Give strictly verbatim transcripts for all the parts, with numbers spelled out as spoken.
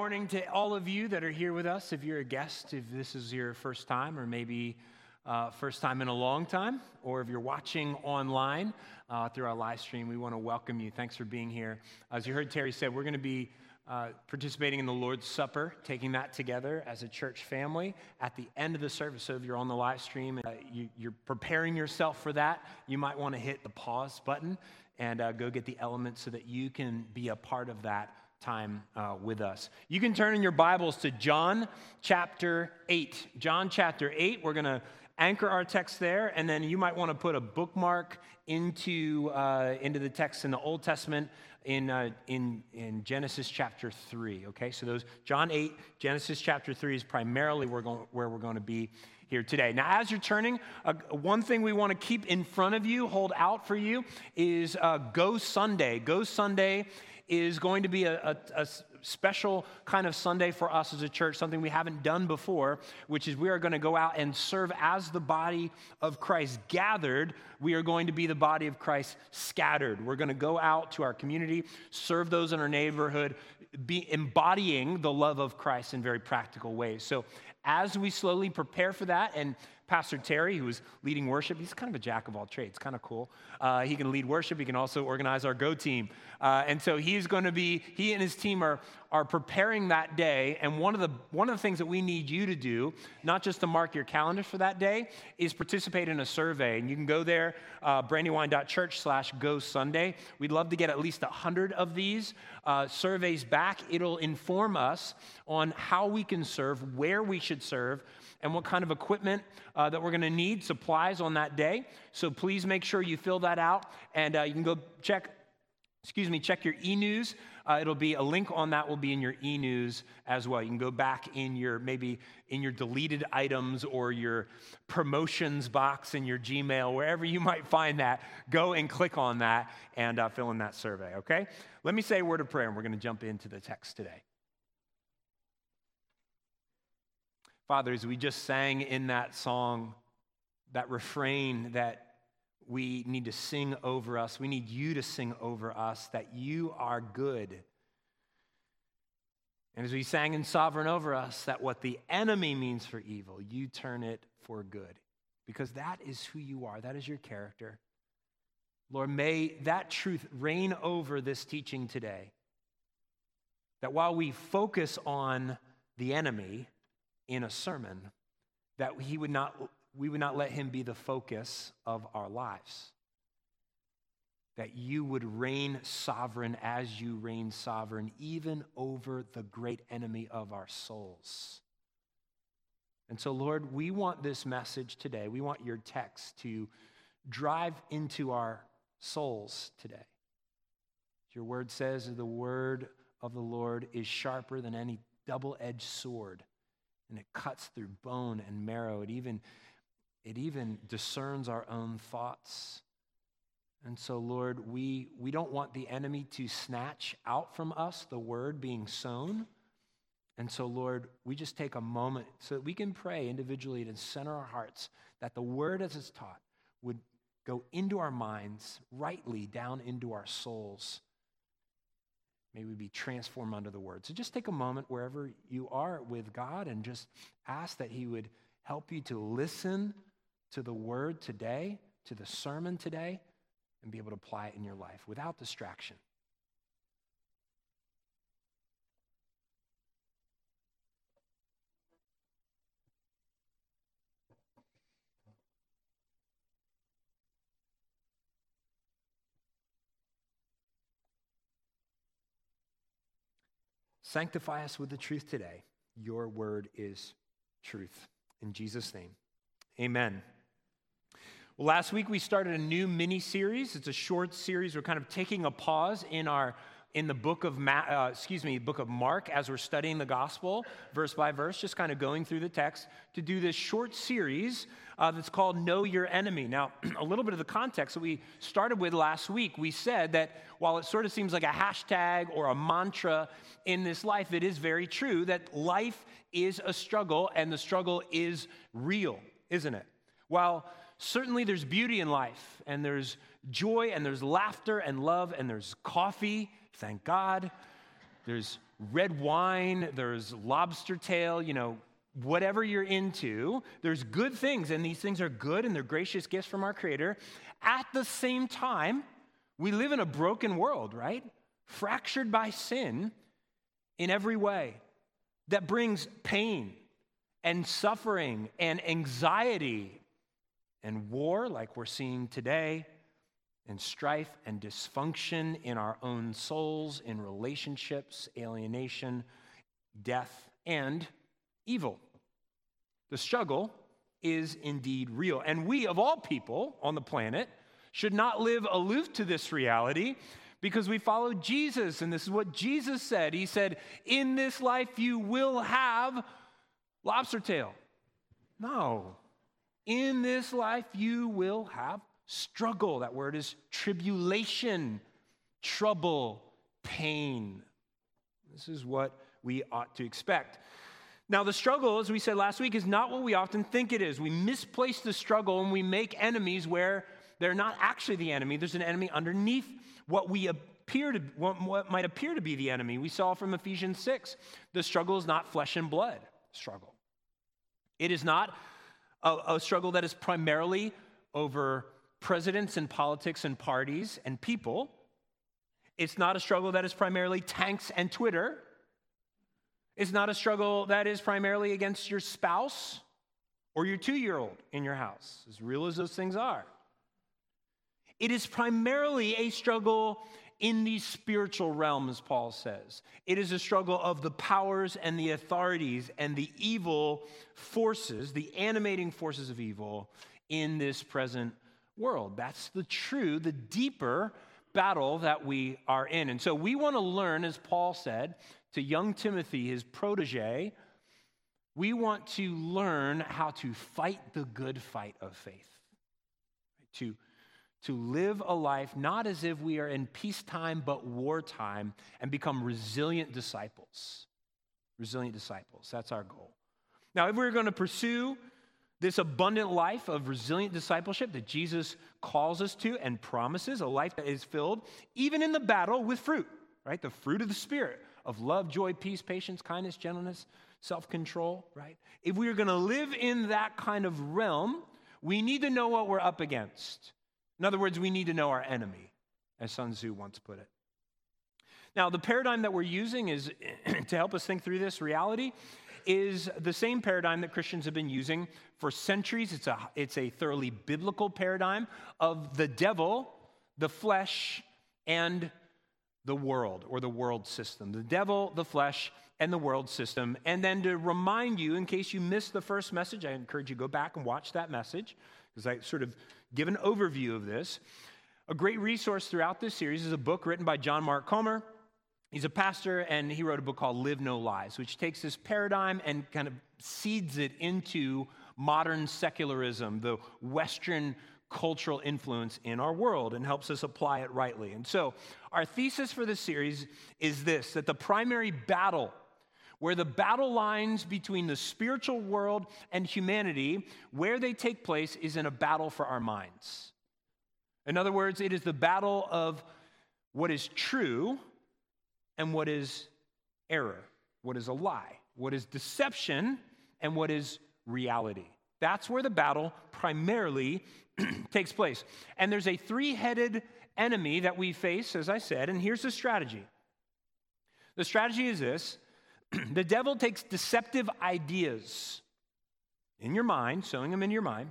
morning to all of you that are here with us. If you're a guest, if this is your first time, or maybe uh, first time in a long time, or if you're watching online uh, through our live stream, we want to welcome you. Thanks for being here. As you heard Terry said, we're going to be uh, participating in the Lord's Supper, taking that together as a church family at the end of the service. So if you're on the live stream and uh, you, you're preparing yourself for that, you might want to hit the pause button and uh, go get the elements so that you can be a part of that time uh, with us. You can turn in your Bibles to John chapter eight. John chapter eight, we're going to anchor our text there, and then you might want to put a bookmark into uh, into the text in the Old Testament in uh, in in Genesis chapter three. Okay, so those John eight, Genesis chapter three is primarily where we're going, where we're going to be here today. Now, as you're turning, uh, one thing we want to keep in front of you, hold out for you, is uh, Go Sunday. Go Sunday is going to be a, a, a special kind of Sunday for us as a church, something we haven't done before, which is we are going to go out and serve as the body of Christ gathered. We are going to be the body of Christ scattered. We're going to go out to our community, serve those in our neighborhood, be embodying the love of Christ in very practical ways. So as we slowly prepare for that, and Pastor Terry, who is leading worship, he's kind of a jack of all trades, kind of cool. Uh, he can lead worship. He can also organize our Go team. Uh, and so he's going to be, he and his team are, are preparing that day. And one of the one of the things that we need you to do, not just to mark your calendar for that day, is participate in a survey. And you can go there, uh, brandywine.church slash Go Sunday. We'd love to get at least one hundred of these uh, surveys back. It'll inform us on how we can serve, where we should serve, and what kind of equipment uh, that we're going to need, supplies on that day. So please make sure you fill that out, and uh, you can go check, excuse me, check your e-news. Uh, it'll be, a link on that will be in your e-news as well. You can go back in your, maybe in your deleted items or your promotions box in your Gmail, wherever you might find that, go and click on that and uh, fill in that survey, okay? Let me say a word of prayer, and we're going to jump into the text today. Father, as we just sang in that song, that refrain that we need to sing over us, we need you to sing over us, that you are good. And as we sang in Sovereign over us, that what the enemy means for evil, you turn it for good. Because that is who you are, that is your character. Lord, may that truth reign over this teaching today. That while we focus on the enemy in a sermon, that he would not, we would not let him be the focus of our lives. That you would reign sovereign as you reign sovereign, even over the great enemy of our souls. And so, Lord, we want this message today, we want your text to drive into our souls today. Your word says the word of the Lord is sharper than any double-edged sword, and it cuts through bone and marrow. It even, it even discerns our own thoughts. And so, Lord, we, we don't want the enemy to snatch out from us the word being sown. And so, Lord, we just take a moment so that we can pray individually to center our hearts, that the word as it's taught would go into our minds, rightly down into our souls. May we be transformed under the word. So just take a moment wherever you are with God and just ask that he would help you to listen to the word today, to the sermon today, and be able to apply it in your life without distraction. Sanctify us with the truth today. Your word is truth. In Jesus' name, amen. Well, last week we started a new mini-series. It's a short series. We're kind of taking a pause in our in the book of Ma- uh, excuse me, book of Mark as we're studying the gospel verse by verse, just kind of going through the text to do this short series uh, that's called Know Your Enemy. Now, a little bit of the context that we started with last week, we said that while it sort of seems like a hashtag or a mantra in this life, it is very true that life is a struggle and the struggle is real, isn't it? While certainly there's beauty in life and there's joy and there's laughter and love and there's coffee, thank God. there's red wine, there's lobster tail, you know, whatever you're into, there's good things, and these things are good, and they're gracious gifts from our Creator. At the same time, we live in a broken world, right? Fractured by sin in every way that brings pain and suffering and anxiety and war like we're seeing today, and strife and dysfunction in our own souls, in relationships, alienation, death, and evil. The struggle is indeed real. And we, of all people on the planet, should not live aloof to this reality because we follow Jesus. And this is what Jesus said. He said, in this life you will have lobster tail. No. In this life you will have struggle. That word is tribulation, trouble, pain. This is what we ought to expect. Now, the struggle, as we said last week, is not what we often think it is. We misplace the struggle and we make enemies where they're not actually the enemy. There's an enemy underneath what we appear to, what, what might appear to be the enemy. We saw from Ephesians six, the struggle is not flesh and blood struggle. It is not a, a struggle that is primarily over presidents and politics and parties and people. It's not a struggle that is primarily tanks and Twitter. It's not a struggle that is primarily against your spouse or your two-year-old in your house, as real as those things are. It is primarily a struggle in the spiritual realm, as Paul says. It is a struggle of the powers and the authorities and the evil forces, the animating forces of evil in this present world. That's the true, the deeper battle that we are in. And so we want to learn, as Paul said, to young Timothy, his protege, we want to learn how to fight the good fight of faith. To, to live a life not as if we are in peacetime but wartime and become resilient disciples. Resilient disciples, that's our goal. Now, if we're going to pursue this abundant life of resilient discipleship that Jesus calls us to and promises, a life that is filled, even in the battle, with fruit, right? The fruit of the Spirit of love, joy, peace, patience, kindness, gentleness, self-control, right? If we are going to live in that kind of realm, we need to know what we're up against. In other words, we need to know our enemy, as Sun Tzu once put it. Now, the paradigm that we're using is to help us think through this reality is the same paradigm that Christians have been using for centuries. It's a, it's a thoroughly biblical paradigm of the devil, the flesh, and the world, or the world system. The devil, the flesh, and the world system. And then to remind you, in case you missed the first message, I encourage you to go back and watch that message, because I sort of give an overview of this. A great resource throughout this series is a book written by John Mark Comer. He's a pastor, and he wrote a book called Live No Lies, which takes this paradigm and kind of seeds it into modern secularism, the Western cultural influence in our world, and helps us apply it rightly. And so our thesis for this series is this, that the primary battle, where the battle lines between the spiritual world and humanity, where they take place is in a battle for our minds. In other words, it is the battle of what is true and what is error, what is a lie, what is deception, and what is reality. That's where the battle primarily takes place. And there's a three-headed enemy that we face, as I said, and here's the strategy. The strategy is this. The devil takes deceptive ideas in your mind, sowing them in your mind,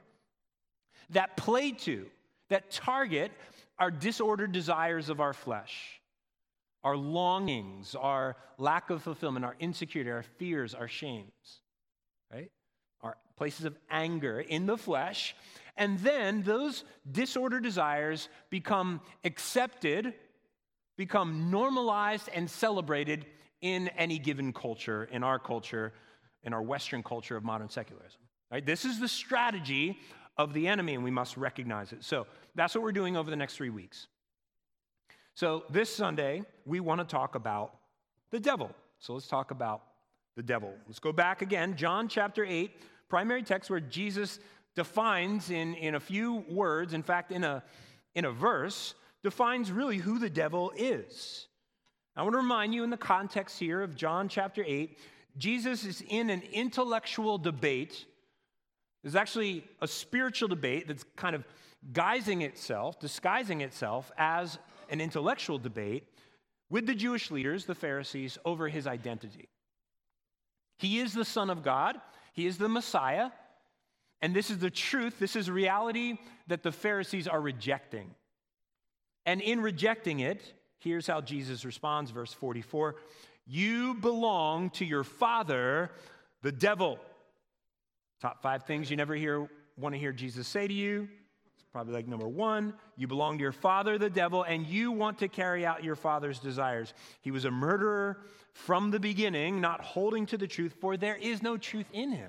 that play to, that target our disordered desires of our flesh, our longings, our lack of fulfillment, our insecurity, our fears, our shames, right? Our places of anger in the flesh. And then those disordered desires become accepted, become normalized and celebrated in any given culture, in our culture, in our Western culture of modern secularism. Right? This is the strategy of the enemy, and we must recognize it. So that's what we're doing over the next three weeks. So this Sunday, we want to talk about the devil. So let's talk about the devil. Let's go back again, John chapter eight, primary text where Jesus defines in, in a few words, in fact, in a, in a verse, defines really who the devil is. I want to remind you in the context here of John chapter eight, Jesus is in an intellectual debate. There's actually a spiritual debate that's kind of guising itself, disguising itself as an intellectual debate with the Jewish leaders, the Pharisees, over his identity. He is the Son of God. He is the Messiah. And this is the truth. This is reality that the Pharisees are rejecting. And in rejecting it, here's how Jesus responds, verse forty-four. You belong to your father, the devil. Top five things you never hear want to hear Jesus say to you. It's probably like number one, you belong to your father, the devil, and you want to carry out your father's desires. He was a murderer from the beginning, not holding to the truth, for there is no truth in him.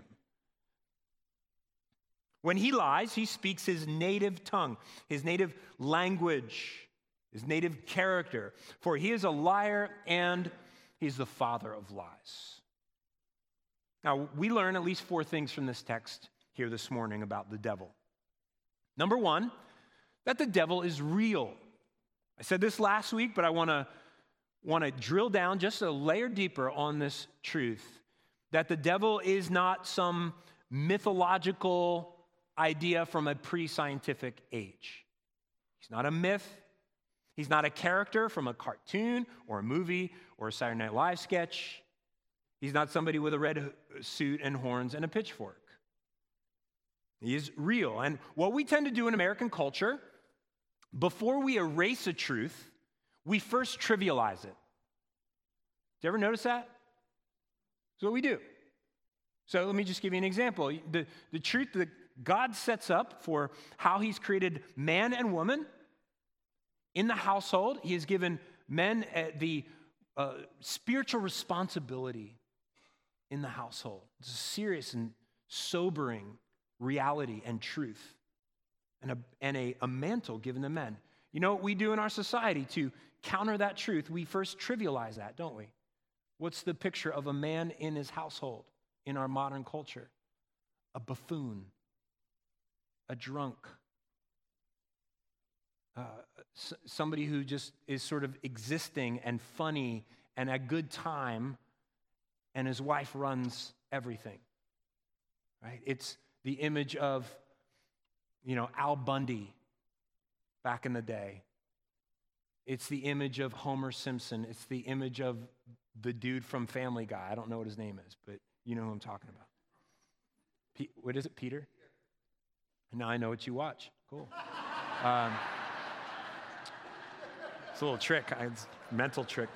When he lies, he speaks his native tongue, his native language, his native character, for he is a liar and he's the father of lies. Now, we learn at least four things from this text here this morning about the devil. Number one, that the devil is real. I said this last week, but I want to want to drill down just a layer deeper on this truth, that the devil is not some mythological idea from a pre-scientific age. He's not a myth. He's not a character from a cartoon or a movie or a Saturday Night Live sketch. He's not somebody with a red suit and horns and a pitchfork. He is real. And what we tend to do in American culture, before we erase a truth, we first trivialize it. Did you ever notice that? That's what we do. So let me just give you an example. The, the truth that God sets up for how he's created man and woman in the household, he has given men uh, the uh, spiritual responsibility in the household. It's a serious and sobering reality and truth, and a, and a, a mantle given to men. You know what we do in our society to counter that truth? We first trivialize that, don't we? What's the picture of a man in his household in our modern culture? A buffoon, a drunk, uh, s- somebody who just is sort of existing and funny and a good time, and his wife runs everything, right? It's the image of, you know, Al Bundy back in the day. It's the image of Homer Simpson. It's the image of the dude from Family Guy. I don't know what his name is, but you know who I'm talking about. Pe- what is it, Peter? Now I know what you watch. Cool. Um, it's a little trick. It's a mental trick.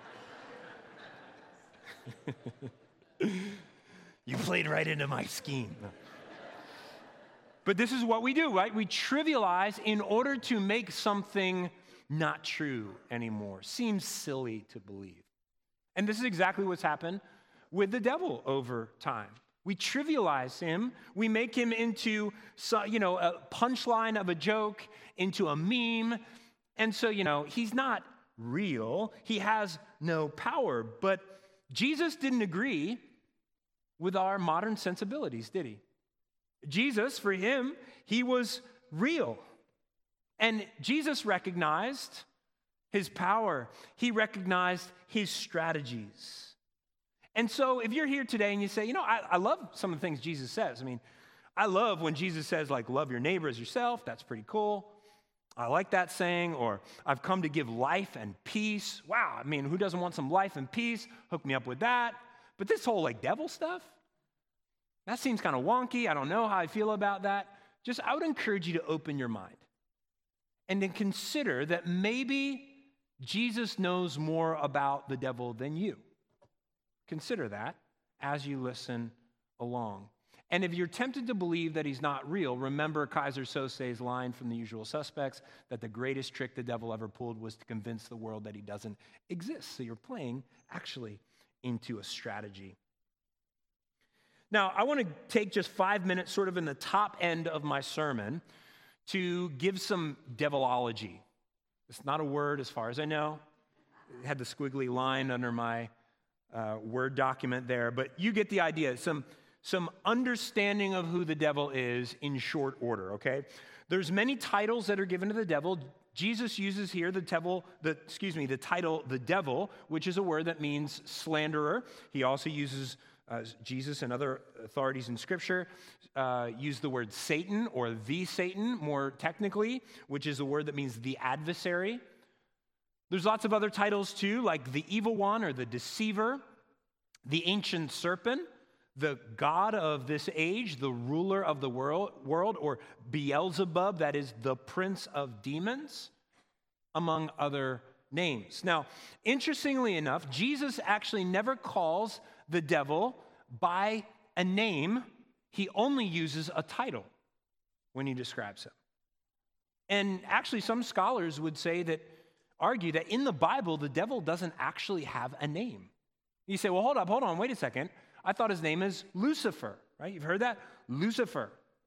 You played right into my scheme. No. But this is what we do, right? We trivialize in order to make something not true anymore. Seems silly to believe. And this is exactly what's happened with the devil over time. We trivialize him. We make him into, you know, a punchline of a joke, into a meme. And so, you know, he's not real. He has no power. But Jesus didn't agree with our modern sensibilities, did he? Jesus, for him, he was real. And Jesus recognized his power. He recognized his strategies. And so if you're here today and you say, you know, I, I love some of the things Jesus says. I mean, I love when Jesus says, like, love your neighbor as yourself. That's pretty cool. I like that saying. Or I've come to give life and peace. Wow, I mean, who doesn't want some life and peace? Hook me up with that. But this whole, like, devil stuff, that seems kind of wonky. I don't know how I feel about that. Just, I would encourage you to open your mind and then consider that maybe Jesus knows more about the devil than you. Consider that as you listen along. And if you're tempted to believe that he's not real, remember Kaiser Soze's line from The Usual Suspects that the greatest trick the devil ever pulled was to convince the world that he doesn't exist. So you're playing actually into a strategy. Now, I want to take just five minutes sort of in the top end of my sermon to give some devilology. It's not a word as far as I know. It had the squiggly line under my uh, Word document there, but you get the idea. Some, some understanding of who the devil is in short order, okay? There's many titles that are given to the devil. Jesus uses here the devil, the, excuse me, the title the devil, which is a word that means slanderer. He also uses, uh, Jesus and other authorities in Scripture uh, use the word Satan or the Satan more technically, which is a word that means the adversary. There's lots of other titles too, like the evil one or the deceiver, the ancient serpent, the god of this age, the ruler of the world, world, or Beelzebub, that is the prince of demons, among other names. Now, interestingly enough, Jesus actually never calls the devil by a name. He only uses a title when he describes him. And actually, some scholars would say that, argue that in the Bible, the devil doesn't actually have a name. You say, well, hold up, hold on, wait a second. I thought his name is Lucifer, right? You've heard that? Lucifer.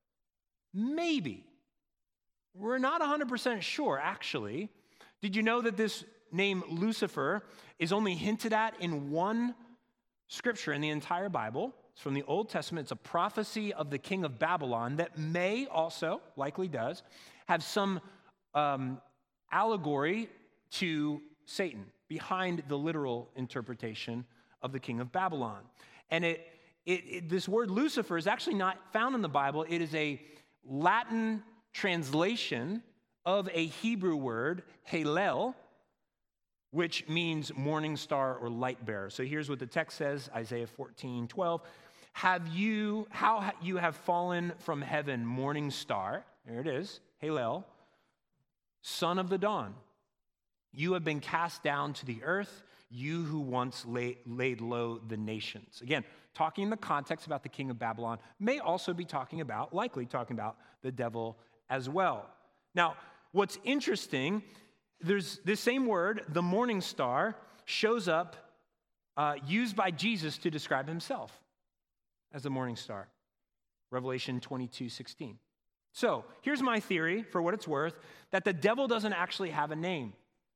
Maybe. We're not one hundred percent sure, actually. Did you know that this name Lucifer is only hinted at in one scripture in the entire Bible? It's from the Old Testament. It's a prophecy of the king of Babylon that may also, likely does, have some um, allegory to Satan behind the literal interpretation of the king of Babylon. And it, it, it, this word Lucifer is actually not found in the Bible. It is a Latin translation of a Hebrew word, Hallel, which means morning star or light bearer. So here's what the text says, Isaiah fourteen twelve. Have you, how you have fallen from heaven, morning star, there it is, Hallel, son of the dawn. You have been cast down to the earth, you who once lay, laid low the nations. Again, talking in the context about the king of Babylon, may also be talking about, likely talking about the devil as well. Now, what's interesting, there's this same word, the morning star, shows up uh, used by Jesus to describe himself as the morning star. Revelation twenty-two sixteen. So, here's my theory, for what it's worth, that the devil doesn't actually have a name.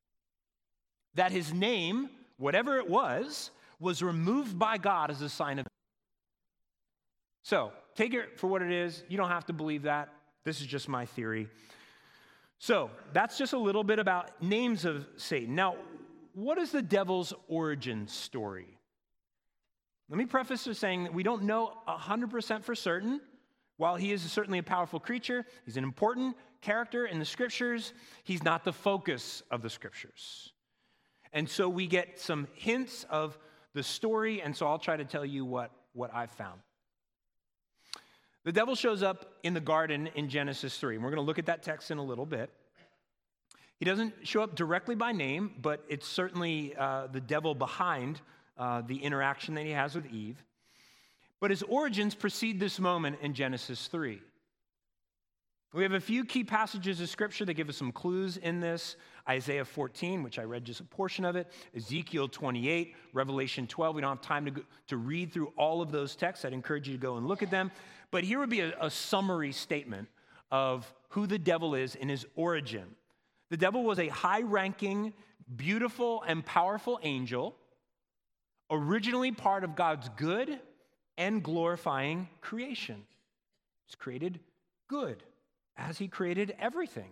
That his name, whatever it was, was removed by God as a sign of. So, take it for what it is. You don't have to believe that. This is just my theory. So, that's just a little bit about names of Satan. Now, what is the devil's origin story? Let me preface with saying that we don't know one hundred percent for certain. While he is certainly a powerful creature, he's an important character in the Scriptures, he's not the focus of the Scriptures. And so we get some hints of the story, and so I'll try to tell you what, what I've found. The devil shows up in the garden in Genesis three, and we're going to look at that text in a little bit. He doesn't show up directly by name, but it's certainly uh, the devil behind uh, the interaction that he has with Eve. But his origins precede this moment in Genesis three. We have a few key passages of Scripture that give us some clues in this. Isaiah fourteen, which I read just a portion of it. Ezekiel twenty-eight, Revelation twelve. We don't have time to, go, to read through all of those texts. I'd encourage you to go and look at them. But here would be a, a summary statement of who the devil is in his origin. The devil was a high-ranking, beautiful, and powerful angel, originally part of God's good and glorifying creation. He's created good, as he created everything.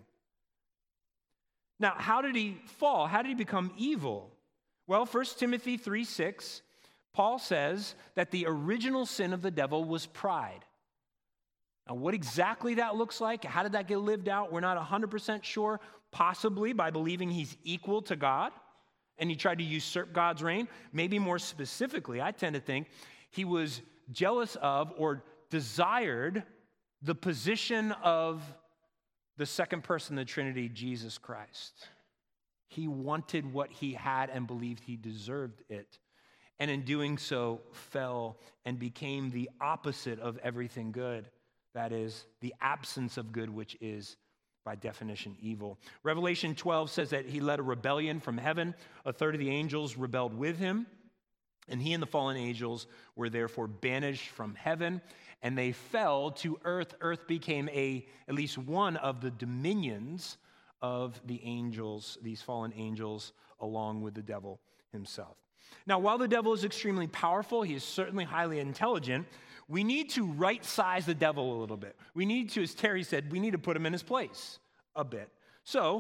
Now, how did he fall? How did he become evil? Well, First Timothy three six, Paul says that the original sin of the devil was pride. Now, what exactly that looks like, how did that get lived out, we're not one hundred percent sure. Possibly by believing he's equal to God, and he tried to usurp God's reign. Maybe more specifically, I tend to think he was jealous of or desired the position of the second person of the Trinity, Jesus Christ. He wanted what he had and believed he deserved it. And in doing so, fell and became the opposite of everything good. That is, the absence of good, which is, by definition, evil. Revelation twelve says that he led a rebellion from heaven. A third of the angels rebelled with him. And he and the fallen angels were therefore banished from heaven, and they fell to earth. Earth became a at least one of the dominions of the angels, these fallen angels, along with the devil himself. Now, while the devil is extremely powerful, he is certainly highly intelligent, we need to right-size the devil a little bit. We need to, as Terry said, we need to put him in his place a bit. So,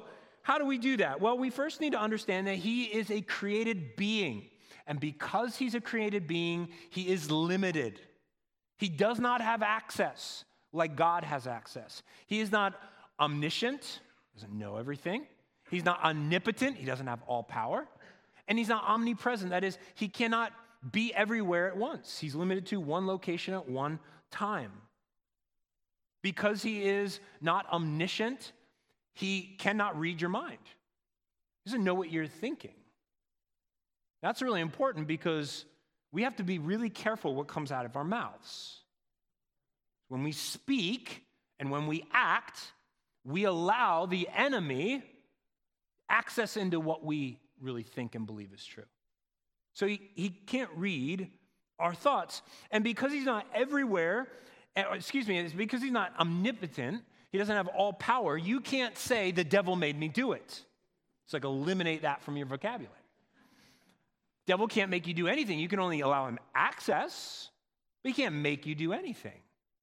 how do we do that? Well, we first need to understand that he is a created being. And because he's a created being, he is limited. He does not have access like God has access. He is not omniscient, doesn't know everything. He's not omnipotent, he doesn't have all power. And he's not omnipresent, that is, he cannot be everywhere at once. He's limited to one location at one time. Because he is not omniscient, he cannot read your mind. He doesn't know what you're thinking. That's really important because we have to be really careful what comes out of our mouths. When we speak and when we act, we allow the enemy access into what we really think and believe is true. So he, he can't read our thoughts. And because he's not everywhere, excuse me, it's because he's not omnipotent, he doesn't have all power, you can't say, the devil made me do it. It's like eliminate that from your vocabulary. Devil can't make you do anything. You can only allow him access, but he can't make you do anything.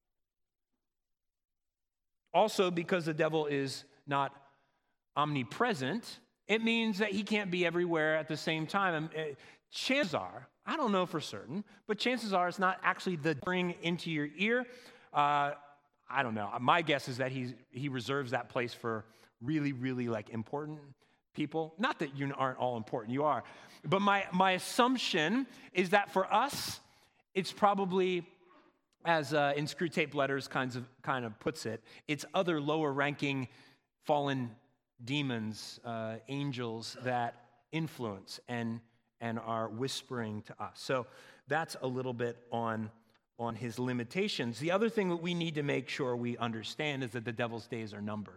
Also, because the devil is not omnipresent, it means that he can't be everywhere at the same time. And chances are, I don't know for certain, but chances are it's not actually the ring into your ear. Uh, I don't know. My guess is that he's, he reserves that place for really, really like important people. Not that you aren't all important, you are. But my, my assumption is that for us, it's probably, as uh, in Screw Tape Letters kinds of, kind of puts it, it's other lower-ranking fallen demons, uh, angels that influence and, and are whispering to us. So that's a little bit on, on his limitations. The other thing that we need to make sure we understand is that the devil's days are numbered.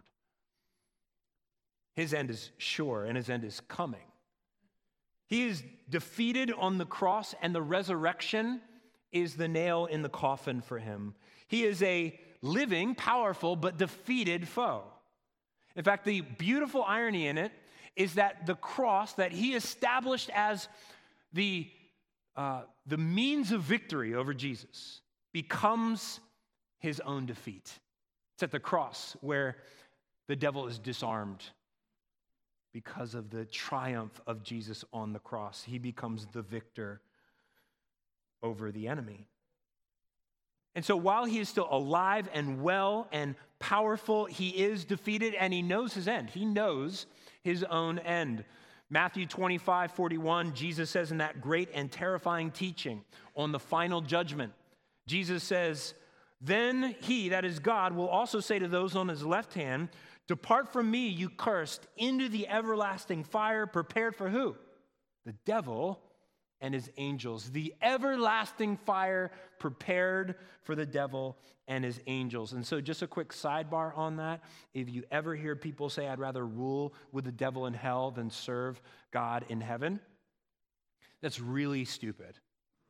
His end is sure, and his end is coming. He is defeated on the cross, and the resurrection is the nail in the coffin for him. He is a living, powerful, but defeated foe. In fact, the beautiful irony in it is that the cross that he established as the, uh, the means of victory over Jesus becomes his own defeat. It's at the cross where the devil is disarmed because of the triumph of Jesus on the cross. He becomes the victor over the enemy. And so while he is still alive and well and powerful, he is defeated and he knows his end. He knows his own end. Matthew twenty-five forty-one, Jesus says in that great and terrifying teaching on the final judgment, Jesus says, "Then he, that is God, will also say to those on his left hand, 'Depart from me, you cursed, into the everlasting fire prepared for who? The devil and his angels.'" The everlasting fire prepared for the devil and his angels. And so just a quick sidebar on that. If you ever hear people say, "I'd rather rule with the devil in hell than serve God in heaven," that's really stupid.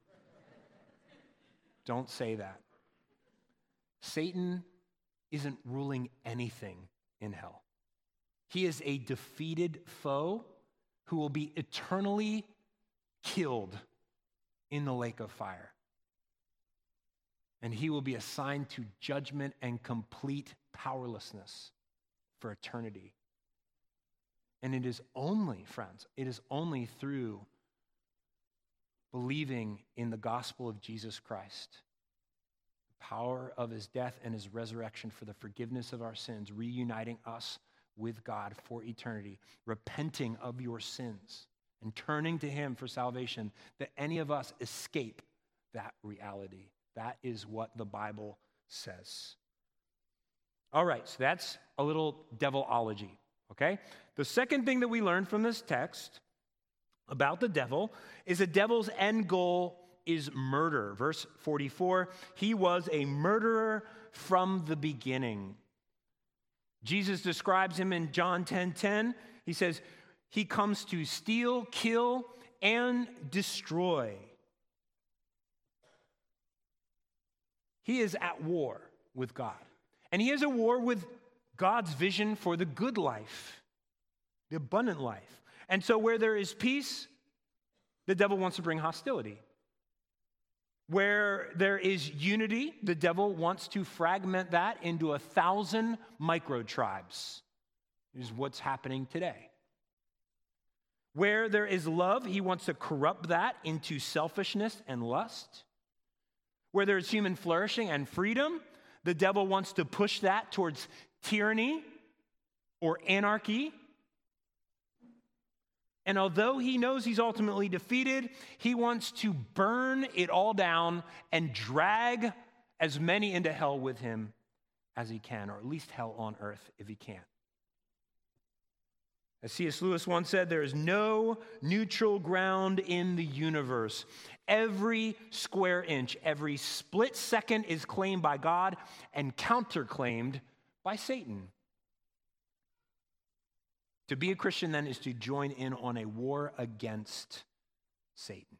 Don't say that. Satan isn't ruling anything in hell. He is a defeated foe who will be eternally killed in the lake of fire. And he will be assigned to judgment and complete powerlessness for eternity. And it is only, friends, it is only through believing in the gospel of Jesus Christ, the power of his death and his resurrection for the forgiveness of our sins, reuniting us with God for eternity, repenting of your sins, and turning to him for salvation, that any of us escape that reality. That is what the Bible says. All right, so that's a little devilology, okay? The second thing that we learn from this text about the devil is the devil's end goal is murder. Verse forty-four, he was a murderer from the beginning. Jesus describes him in John ten ten. He says, he comes to steal, kill, and destroy. He is at war with God. And he is at war with God's vision for the good life, the abundant life. And so where there is peace, the devil wants to bring hostility. Where there is unity, the devil wants to fragment that into a thousand micro-tribes. is what's happening today. Where there is love, he wants to corrupt that into selfishness and lust. Where there is human flourishing and freedom, the devil wants to push that towards tyranny or anarchy. And although he knows he's ultimately defeated, he wants to burn it all down and drag as many into hell with him as he can, or at least hell on earth if he can. As C S Lewis once said, there is no neutral ground in the universe. Every square inch, every split second is claimed by God and counterclaimed by Satan. To be a Christian, then, is to join in on a war against Satan.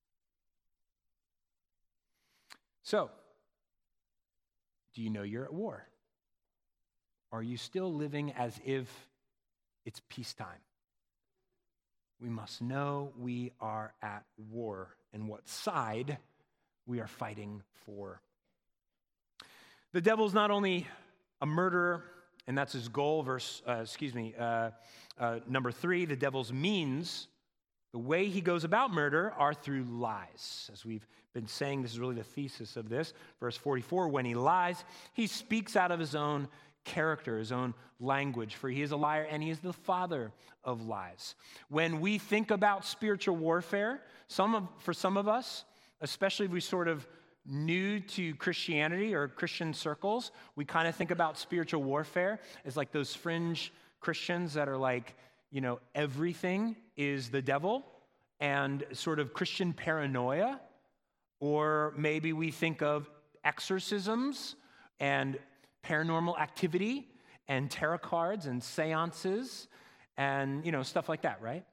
So, do you know you're at war? Are you still living as if it's peacetime? We must know we are at war and what side we are fighting for. The devil's not only a murderer, and that's his goal. Verse, uh, excuse me, uh, uh, number three, the devil's means, the way he goes about murder, are through lies. As we've been saying, this is really the thesis of this. Verse forty-four, when he lies, he speaks out of his own character, his own language, for he is a liar and he is the father of lies. When we think about spiritual warfare, some of, for some of us, especially if we sort of new to Christianity or Christian circles, we kind of think about spiritual warfare as like those fringe Christians that are like, you know, everything is the devil and sort of Christian paranoia. Or maybe we think of exorcisms and paranormal activity and tarot cards and seances and, you know, stuff like that, right?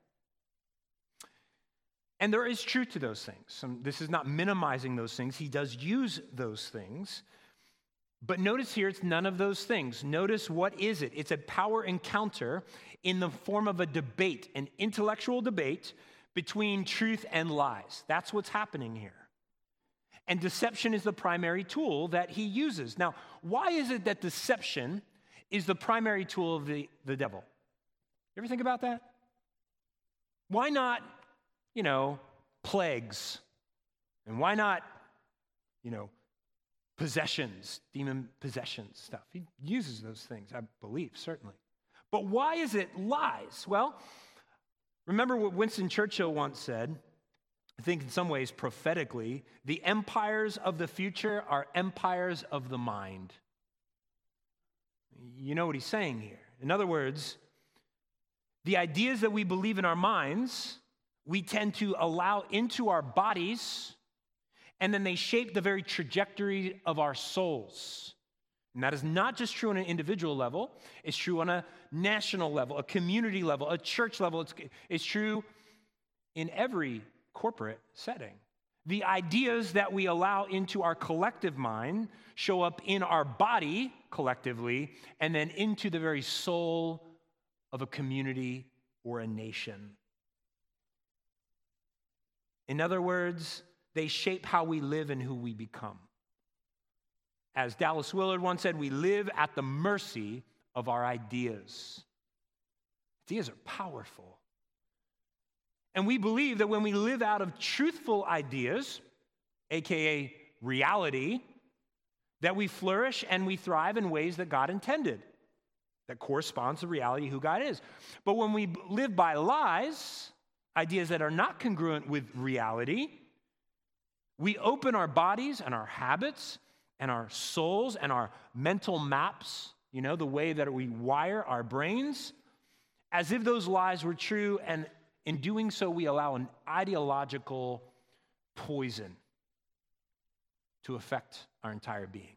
And there is truth to those things. Um, this is not minimizing those things. He does use those things. But notice here, it's none of those things. Notice what is it? It's a power encounter in the form of a debate, an intellectual debate between truth and lies. That's what's happening here. And deception is the primary tool that he uses. Now, why is it that deception is the primary tool of the, the devil? You ever think about that? Why not, you know, plagues? And why not, you know, possessions, demon possessions stuff? He uses those things, I believe, certainly. But why is it lies? Well, remember what Winston Churchill once said, I think in some ways prophetically, the empires of the future are empires of the mind. You know what he's saying here. In other words, the ideas that we believe in our minds, we tend to allow into our bodies, and then they shape the very trajectory of our souls. And that is not just true on an individual level. It's true on a national level, a community level, a church level. It's, it's true in every corporate setting. The ideas that we allow into our collective mind show up in our body collectively and then into the very soul of a community or a nation. In other words, they shape how we live and who we become. As Dallas Willard once said, we live at the mercy of our ideas. Ideas are powerful. And we believe that when we live out of truthful ideas, aka reality, that we flourish and we thrive in ways that God intended, that corresponds to reality who God is. But when we live by lies, ideas that are not congruent with reality, we open our bodies and our habits and our souls and our mental maps, you know, the way that we wire our brains, as if those lies were true, and in doing so, we allow an ideological poison to affect our entire being.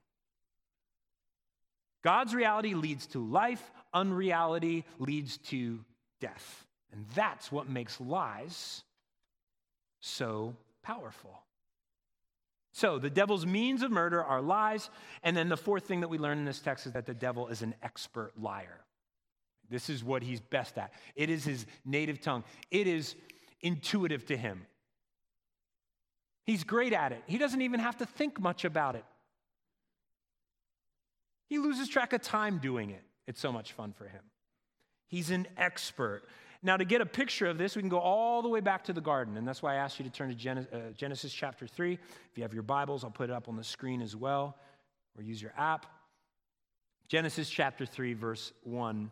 God's reality leads to life, unreality leads to death. And that's what makes lies so powerful. So the devil's means of murder are lies. And then the fourth thing that we learn in this text is that the devil is an expert liar. This is what he's best at. It is his native tongue. It is intuitive to him. He's great at it. He doesn't even have to think much about it. He loses track of time doing it. It's so much fun for him. He's an expert. Now, to get a picture of this, we can go all the way back to the garden, and that's why I asked you to turn to Gen- uh, Genesis chapter three. If you have your Bibles, I'll put it up on the screen as well, or use your app. Genesis chapter three, verse one.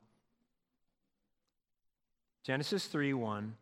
Genesis three, one.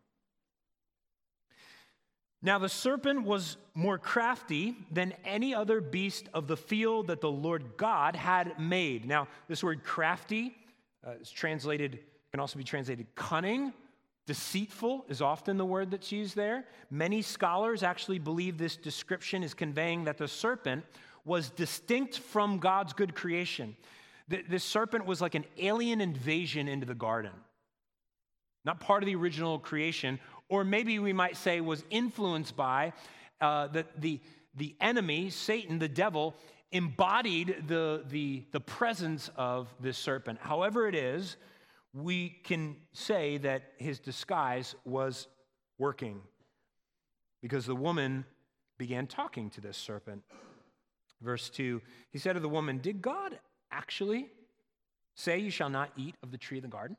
Now the serpent was more crafty than any other beast of the field that the Lord God had made. Now, this word crafty uh, is translated, can also be translated cunning. Deceitful is often the word that's used there. Many scholars actually believe this description is conveying that the serpent was distinct from God's good creation. This serpent was like an alien invasion into the garden, not part of the original creation, or maybe we might say was influenced by uh, the, the, the enemy, Satan, the devil, embodied the, the, the presence of this serpent. However it is, we can say that his disguise was working because the woman began talking to this serpent. Verse two, he said to the woman, "Did God actually say you shall not eat of the tree of the garden?"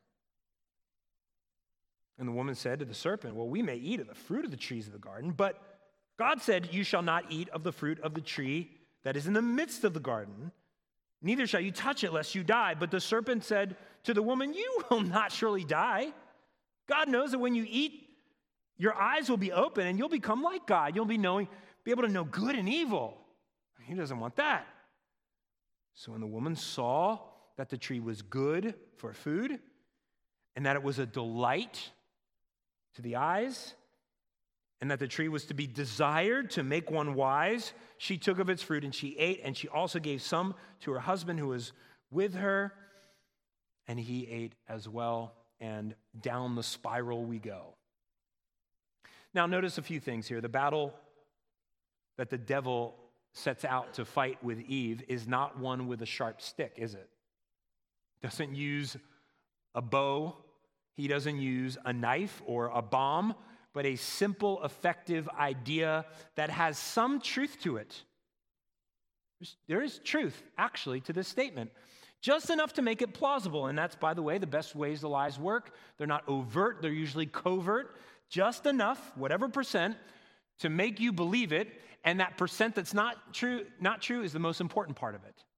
And the woman said to the serpent, "Well, we may eat of the fruit of the trees of the garden, but God said, you shall not eat of the fruit of the tree that is in the midst of the garden. Neither shall you touch it, lest you die." But the serpent said to the woman, "You will not surely die. God knows that when you eat, your eyes will be open and you'll become like God. You'll be knowing, be able to know good and evil." He doesn't want that. So when the woman saw that the tree was good for food and that it was a delight to the eyes, and that the tree was to be desired to make one wise, she took of its fruit and she ate, and she also gave some to her husband who was with her, and he ate as well, and down the spiral we go. Now notice a few things here. The battle that the devil sets out to fight with Eve is not one with a sharp stick, is it? Doesn't use a bow. He doesn't use a knife or a bomb, but a simple, effective idea that has some truth to it. There is truth, actually, to this statement. Just enough to make it plausible, and that's, by the way, the best ways the lies work. They're not overt, they're usually covert. Just enough, whatever percent, to make you believe it, and that percent that's not true, not true is the most important part of it.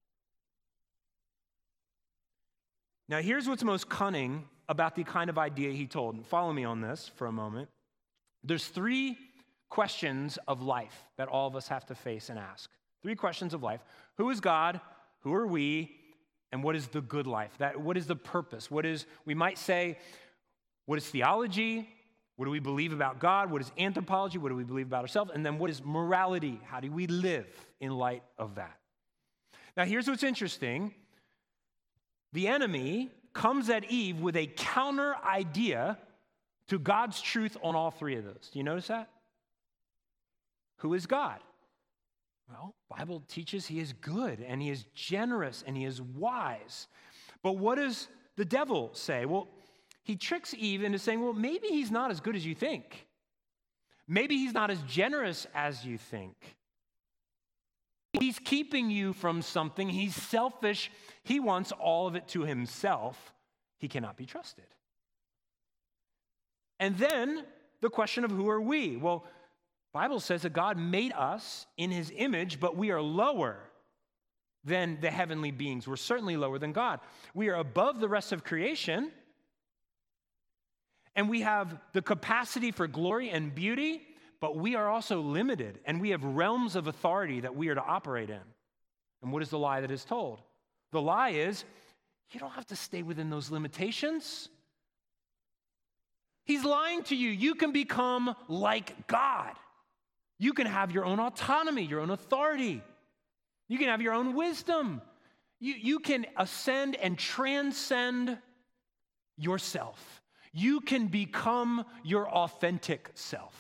Now, here's what's most cunning about the kind of idea he told. And follow me on this for a moment. There's three questions of life that all of us have to face and ask. Three questions of life. Who is God? Who are we? And what is the good life? That, what is the purpose? What is, we might say, what is theology? What do we believe about God? What is anthropology? What do we believe about ourselves? And then what is morality? How do we live in light of that? Now, here's what's interesting. The enemy comes at Eve with a counter idea to God's truth on all three of those. Do you notice that? Who is God? Well, the Bible teaches he is good and he is generous and he is wise. But what does the devil say? Well, he tricks Eve into saying, well, maybe he's not as good as you think. Maybe he's not as generous as you think. He's keeping you from something. He's selfish. He wants all of it to himself. He cannot be trusted. And then the question of who are we? Well, the Bible says that God made us in his image, but we are lower than the heavenly beings. We're certainly lower than God. We are above the rest of creation, and we have the capacity for glory and beauty, but we are also limited, and we have realms of authority that we are to operate in. And what is the lie that is told? The lie is, you don't have to stay within those limitations. He's lying to you. You can become like God. You can have your own autonomy, your own authority. You can have your own wisdom. You, you can ascend and transcend yourself. You can become your authentic self.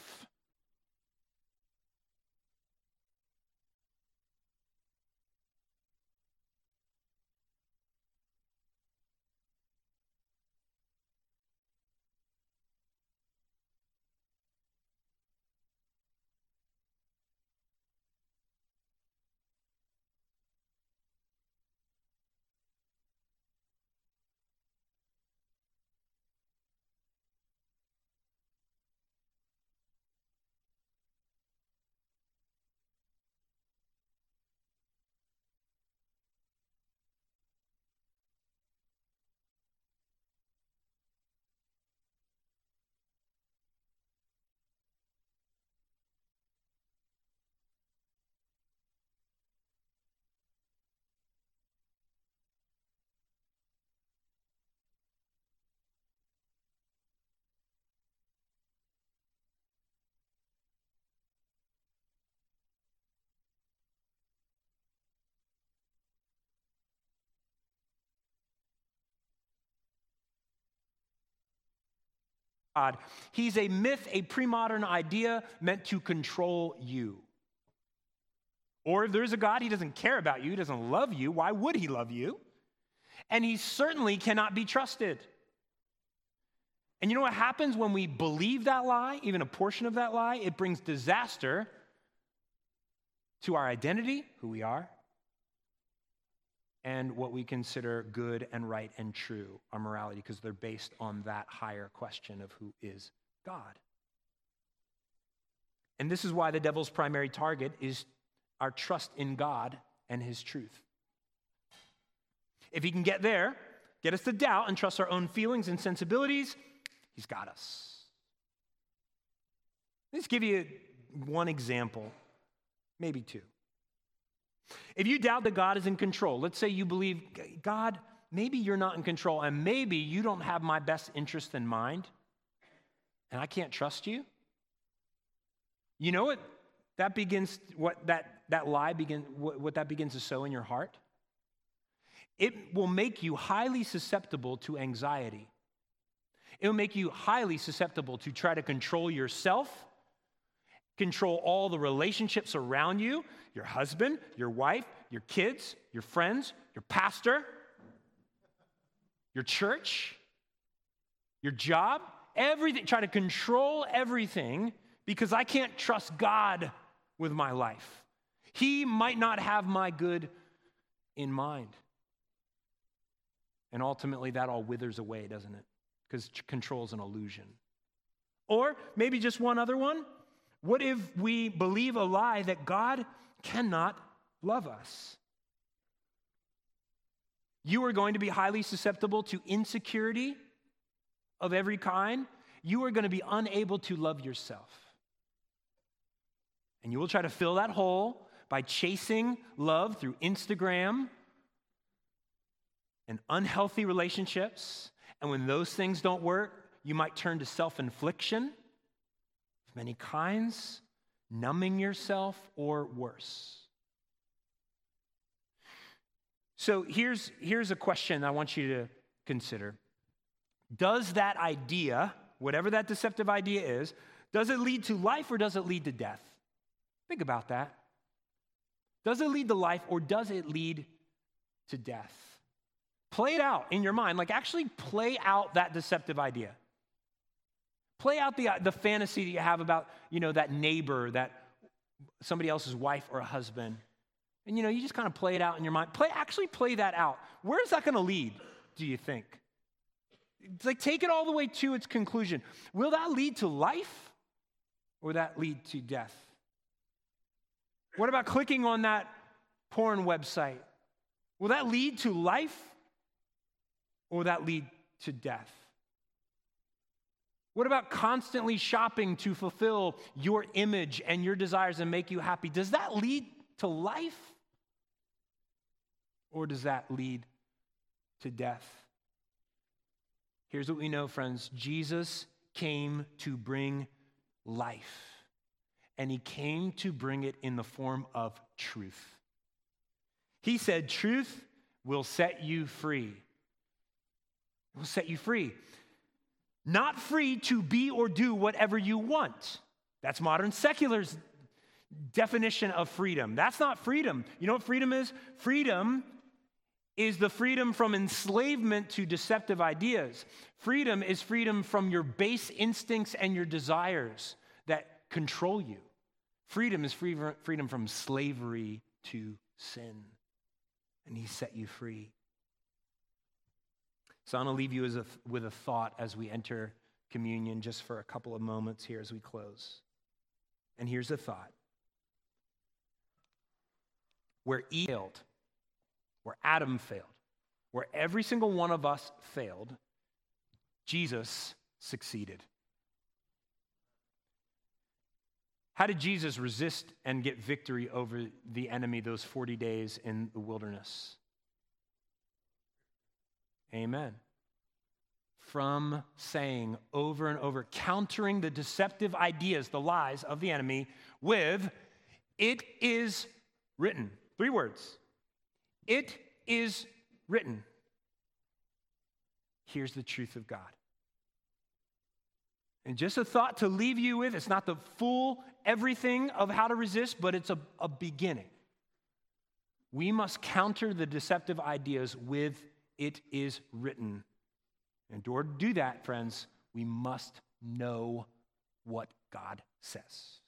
God. He's a myth, a pre-modern idea meant to control you. Or if there's a God, he doesn't care about you, he doesn't love you. Why would he love you? And he certainly cannot be trusted. And you know what happens when we believe that lie, even a portion of that lie? It brings disaster to our identity, who we are, and what we consider good and right and true, our morality, because they're based on that higher question of who is God. And this is why the devil's primary target is our trust in God and his truth. If he can get there, get us to doubt and trust our own feelings and sensibilities, he's got us. Let's give you one example, maybe two. If you doubt that God is in control, let's say you believe, God, maybe you're not in control, and maybe you don't have my best interest in mind, and I can't trust you. You know what that begins, what that, that lie begin, what, what that begins to sow in your heart? It will make you highly susceptible to anxiety. It will make you highly susceptible to try to control yourself, control all the relationships around you, your husband, your wife, your kids, your friends, your pastor, your church, your job, everything. Try to control everything because I can't trust God with my life. He might not have my good in mind. And ultimately, that all withers away, doesn't it? Because control is an illusion. Or maybe just one other one. What if we believe a lie that God cannot love us? You are going to be highly susceptible to insecurity of every kind. You are going to be unable to love yourself. And you will try to fill that hole by chasing love through Instagram and unhealthy relationships. And when those things don't work, you might turn to self-infliction of many kinds, numbing yourself, or worse. So here's, here's a question I want you to consider. Does that idea, whatever that deceptive idea is, does it lead to life or does it lead to death? Think about that. Does it lead to life or does it lead to death? Play it out in your mind. Like actually play out that deceptive idea. Play out the, the fantasy that you have about, you know, that neighbor, that somebody else's wife or husband. And, you know, you just kind of play it out in your mind. Play, actually play that out. Where is that going to lead, do you think? It's like take it all the way to its conclusion. Will that lead to life or will that lead to death? What about clicking on that porn website? Will that lead to life or will that lead to death? What about constantly shopping to fulfill your image and your desires and make you happy? Does that lead to life or does that lead to death? Here's what we know, friends. Jesus came to bring life, and he came to bring it in the form of truth. He said, truth will set you free. It will set you free. Not free to be or do whatever you want. That's modern secular's definition of freedom. That's not freedom. You know what freedom is? Freedom is the freedom from enslavement to deceptive ideas. Freedom is freedom from your base instincts and your desires that control you. Freedom is free, freedom from slavery to sin. And he set you free. So I'm going to leave you as a, with a thought as we enter communion just for a couple of moments here as we close. And here's a thought. Where Eve failed, where Adam failed, where every single one of us failed, Jesus succeeded. How did Jesus resist and get victory over the enemy those forty days in the wilderness? Amen. From saying over and over, countering the deceptive ideas, the lies of the enemy with, it is written. Three words. It is written. Here's the truth of God. And just a thought to leave you with, it's not the full everything of how to resist, but it's a, a beginning. We must counter the deceptive ideas with "it is written." In order to do that, friends, we must know what God says.